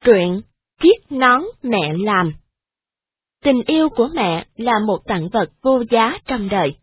Truyện Chiếc nón mẹ làm. Tình yêu của mẹ là một tặng vật vô giá trong đời.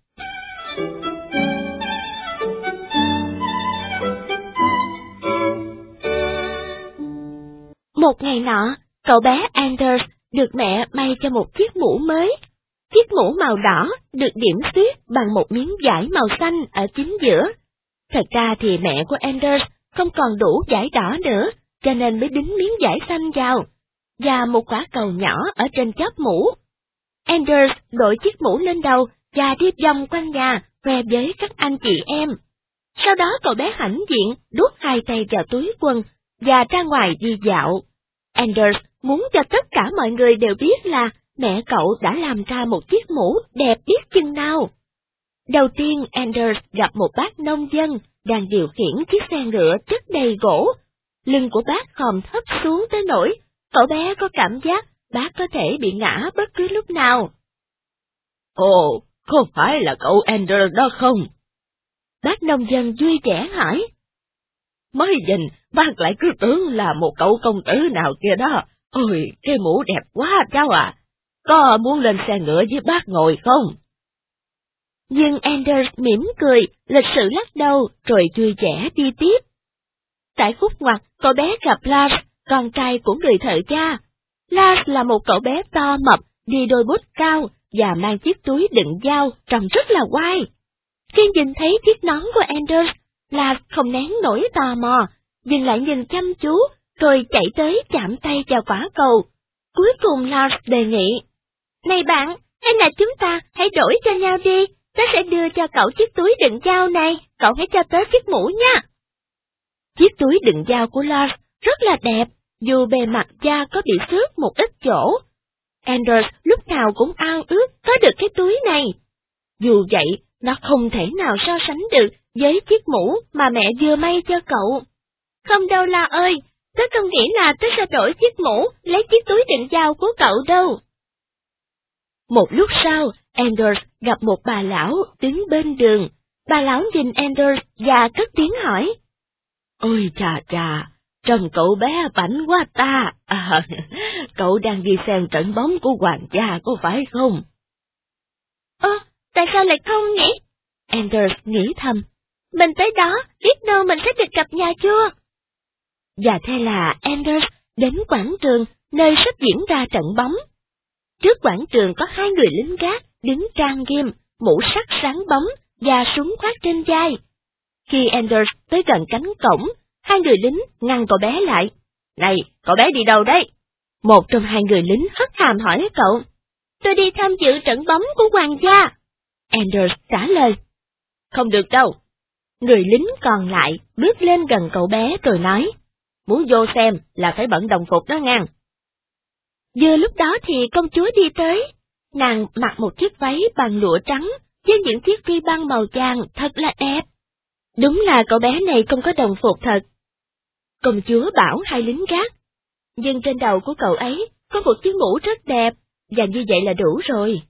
Một ngày nọ, cậu bé Anders được mẹ may cho một chiếc mũ mới. Chiếc mũ màu đỏ được điểm xuyết bằng một miếng vải màu xanh ở chính giữa. Thật ra thì mẹ của Anders không còn đủ vải đỏ nữa, cho nên mới đính miếng vải xanh vào, và một quả cầu nhỏ ở trên chóp mũ. Anders đội chiếc mũ lên đầu và đi vòng quanh nhà khoe với các anh chị em. Sau đó cậu bé hãnh diện đút hai tay vào túi quần và ra ngoài đi dạo. Anders muốn cho tất cả mọi người đều biết là mẹ cậu đã làm ra một chiếc mũ đẹp biết chừng nào. Đầu tiên Anders gặp một bác nông dân đang điều khiển chiếc xe ngựa chất đầy gỗ. Lưng của bác khom thấp xuống tới nỗi cậu bé có cảm giác bác có thể bị ngã bất cứ lúc nào. Ồ, không phải là cậu Anders đó không? Bác nông dân vui vẻ hỏi. Mới nhìn, bác lại cứ tưởng là một cậu công tử nào kia đó. Ôi, cái mũ đẹp quá cháu à. Có muốn lên xe ngựa với bác ngồi không? Nhưng Anders mỉm cười, lịch sự lắc đầu rồi vui vẻ đi tiếp. Tại khúc ngoặt, cậu bé gặp Lars, con trai của người thợ cha. Lars là một cậu bé to mập, đi đôi bốt cao và mang chiếc túi đựng dao trông rất là oai. Khi nhìn thấy chiếc nón của Anders, Lars không nén nổi tò mò, dừng lại nhìn chăm chú, rồi chạy tới chạm tay vào quả cầu. Cuối cùng Lars đề nghị, "Này bạn, hay là chúng ta hãy đổi cho nhau đi, tớ sẽ đưa cho cậu chiếc túi đựng dao này, cậu hãy cho tớ chiếc mũ nha." Chiếc túi đựng dao của Lars rất là đẹp, dù bề mặt da có bị xước một ít chỗ. Anders lúc nào cũng ao ước có được cái túi này. Dù vậy, nó không thể nào so sánh được với chiếc mũ mà mẹ vừa may cho cậu. "Không đâu La ơi, tớ không nghĩ là tớ sẽ đổi chiếc mũ lấy chiếc túi đựng dao của cậu đâu." Một lúc sau, Anders gặp một bà lão đứng bên đường. Bà lão nhìn Anders và cất tiếng hỏi. "Ôi chà chà, trông cậu bé bảnh quá ta. Cậu đang đi xem trận bóng của hoàng gia có phải không?" Tại sao lại không nhỉ? Anders nghĩ thầm. Mình tới đó, biết đâu mình sẽ được gặp nhà vua. Và thế là Anders đến quảng trường nơi sắp diễn ra trận bóng. Trước quảng trường có hai người lính gác đứng trang nghiêm, mũ sắt sáng bóng và súng khoác trên vai. Khi Anders tới gần cánh cổng, hai người lính ngăn cậu bé lại. "Này, cậu bé đi đâu đấy?" Một trong hai người lính hất hàm hỏi cậu. "Tôi đi tham dự trận bóng của hoàng gia." Anders trả lời. "Không được đâu." Người lính còn lại bước lên gần cậu bé rồi nói. "Muốn vô xem là phải bận đồng phục đó ngang." Vừa lúc đó thì công chúa đi tới. Nàng mặc một chiếc váy bằng lụa trắng với những chiếc ri băng màu vàng thật là đẹp. Đúng là cậu bé này không có đồng phục thật. Công chúa bảo hai lính gác. Nhưng trên đầu của cậu ấy có một chiếc mũ rất đẹp, và như vậy là đủ rồi.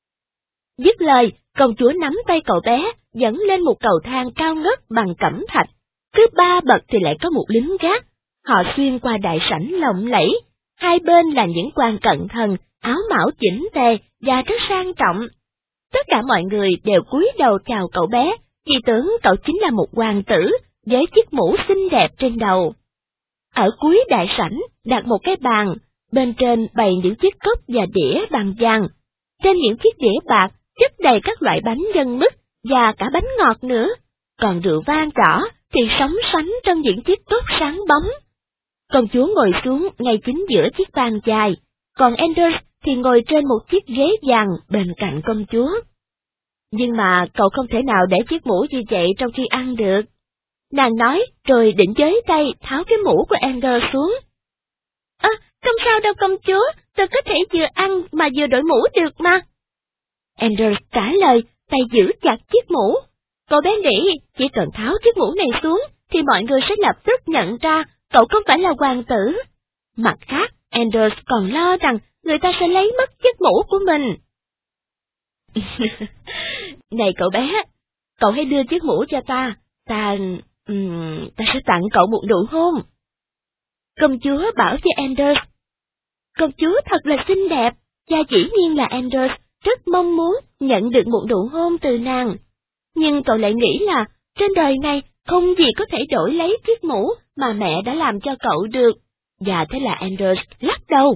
Dứt lời, công chúa nắm tay cậu bé, dẫn lên một cầu thang cao ngất bằng cẩm thạch. Cứ 3 bậc thì lại có một lính gác. Họ xuyên qua đại sảnh lộng lẫy. Hai bên là những quan cận thần, áo mão chỉnh tề và rất sang trọng. Tất cả mọi người đều cúi đầu chào cậu bé, vì tưởng cậu chính là một hoàng tử với chiếc mũ xinh đẹp trên đầu. Ở cuối đại sảnh đặt một cái bàn, bên trên bày những chiếc cốc và đĩa bằng vàng. Trên những chiếc đĩa bạc chất đầy các loại bánh nhân mứt và cả bánh ngọt nữa, còn rượu vang đỏ thì sóng sánh trong những chiếc cốc sáng bóng. Công chúa ngồi xuống ngay chính giữa chiếc bàn dài, còn Anders thì ngồi trên một chiếc ghế vàng bên cạnh công chúa. Nhưng mà cậu không thể nào để chiếc mũ như vậy trong khi ăn được. Nàng nói rồi định với tay tháo cái mũ của Anders xuống. Không sao đâu công chúa, tôi có thể vừa ăn mà vừa đội mũ được mà. Anders trả lời, tay giữ chặt chiếc mũ. Cậu bé nghĩ chỉ cần tháo chiếc mũ này xuống thì mọi người sẽ lập tức nhận ra cậu không phải là hoàng tử. Mặt khác, Anders còn lo rằng người ta sẽ lấy mất chiếc mũ của mình. "Này cậu bé, cậu hãy đưa chiếc mũ cho ta, ta sẽ tặng cậu một nụ hôn." Công chúa bảo với Anders, công chúa thật là xinh đẹp, và dĩ nhiên là Anders rất mong muốn nhận được một nụ hôn từ nàng. Nhưng cậu lại nghĩ là trên đời này không gì có thể đổi lấy chiếc mũ mà mẹ đã làm cho cậu được, và thế là Anders lắc đầu.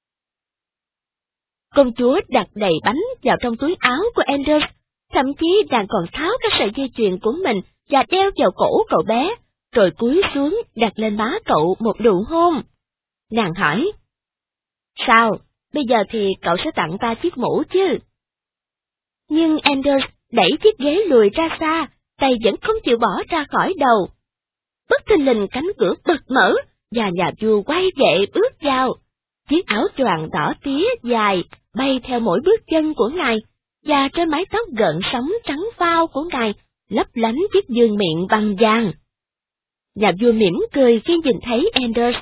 Công chúa đặt đầy bánh vào trong túi áo của Anders, thậm chí nàng còn tháo các sợi dây chuyền của mình và đeo vào cổ cậu bé, rồi cúi xuống đặt lên má cậu một nụ hôn. Nàng hỏi, sao, bây giờ thì cậu sẽ tặng ta chiếc mũ chứ? Nhưng Anders đẩy chiếc ghế lùi ra xa, tay vẫn không chịu bỏ ra khỏi đầu. Bất thình lình cánh cửa bật mở, và nhà vua quay về bước vào. Chiếc áo choàng đỏ tía dài bay theo mỗi bước chân của ngài, và trên mái tóc gợn sóng trắng phao của ngài lấp lánh chiếc vương miện bằng vàng. Nhà vua mỉm cười khi nhìn thấy Anders.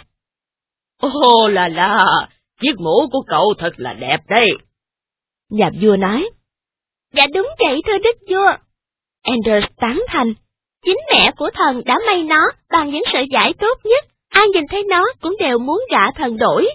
Ô là, chiếc mũ của cậu thật là đẹp đấy. Nhà vua nói. Dạ đúng vậy thưa đức vua. Anders tán thành. Chính mẹ của thần đã may nó bằng những sợi vải tốt nhất, ai nhìn thấy nó cũng đều muốn gả thần đổi.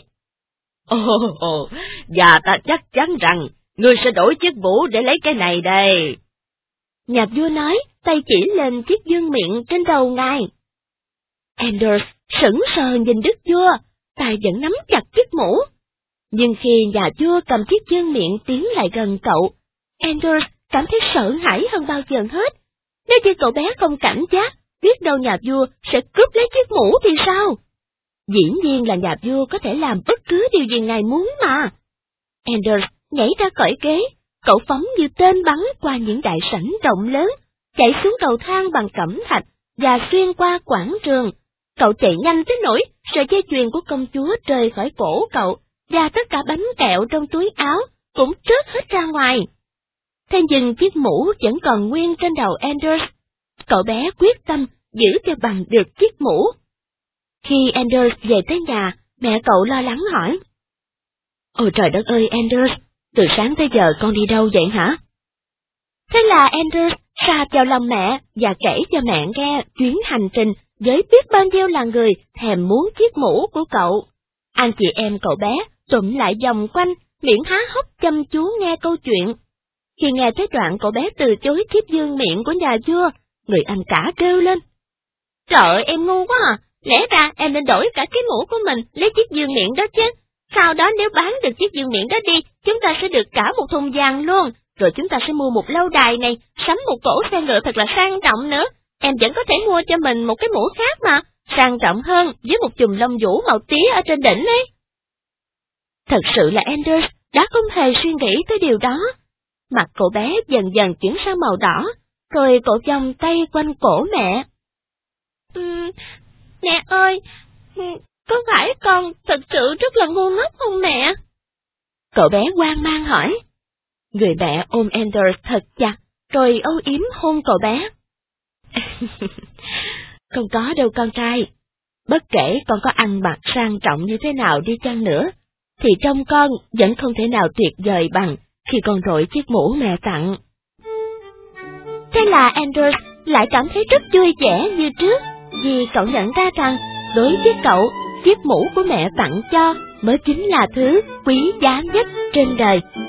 Ồ, và ta chắc chắn rằng ngươi sẽ đổi chiếc mũ để lấy cái này đây. Nhà vua nói, tay chỉ lên chiếc vương miện trên đầu ngài. Anders sững sờ nhìn đức vua, tay vẫn nắm chặt chiếc mũ. Nhưng khi nhà vua cầm chiếc vương miện tiến lại gần cậu, Anders cảm thấy sợ hãi hơn bao giờ hết. Nếu như cậu bé không cảnh giác, biết đâu nhà vua sẽ cướp lấy chiếc mũ thì sao? Dĩ nhiên là nhà vua có thể làm bất cứ điều gì ngài muốn mà. Anders nhảy ra khỏi ghế, cậu phóng như tên bắn qua những đại sảnh rộng lớn, chạy xuống cầu thang bằng cẩm thạch và xuyên qua quảng trường. Cậu chạy nhanh tới nỗi sợi dây chuyền của công chúa rơi khỏi cổ cậu, và tất cả bánh kẹo trong túi áo cũng trớt hết ra ngoài. Thế nhưng chiếc mũ vẫn còn nguyên trên đầu Anders. Cậu bé quyết tâm giữ cho bằng được chiếc mũ. Khi Anders về tới nhà, mẹ cậu lo lắng hỏi. Ôi trời đất ơi Anders, từ sáng tới giờ con đi đâu vậy hả? Thế là Anders sa vào lòng mẹ và kể cho mẹ nghe chuyến hành trình với biết bao nhiêu là người thèm muốn chiếc mũ của cậu. Anh chị em cậu bé tụm lại vòng quanh, miệng há hốc chăm chú nghe câu chuyện. Khi nghe tới đoạn cậu bé từ chối chiếc vương miện của nhà vua, người anh cả kêu lên. Trời ơi, em ngu quá à, lẽ ra em nên đổi cả cái mũ của mình lấy chiếc vương miện đó chứ. Sau đó nếu bán được chiếc vương miện đó đi, chúng ta sẽ được cả một thùng vàng luôn, rồi chúng ta sẽ mua một lâu đài này, sắm một cỗ xe ngựa thật là sang trọng nữa. Em vẫn có thể mua cho mình một cái mũ khác mà, sang trọng hơn với một chùm lông vũ màu tía ở trên đỉnh ấy. Thật sự là Anders đã không hề suy nghĩ tới điều đó. Mặt cậu bé dần dần chuyển sang màu đỏ, rồi cậu vòng tay quanh cổ mẹ. Mẹ ơi, có phải con thật sự rất là ngu ngốc không mẹ? Cậu bé hoang mang hỏi. Người mẹ ôm Anders thật chặt, rồi âu yếm hôn cậu bé. Không có đâu con trai. Bất kể con có ăn mặc sang trọng như thế nào đi chăng nữa, thì trông con vẫn không thể nào tuyệt vời bằng khi con đội chiếc mũ mẹ tặng. Thế là Anders lại cảm thấy rất vui vẻ như trước, vì cậu nhận ra rằng đối với cậu, chiếc mũ của mẹ tặng cho mới chính là thứ quý giá nhất trên đời.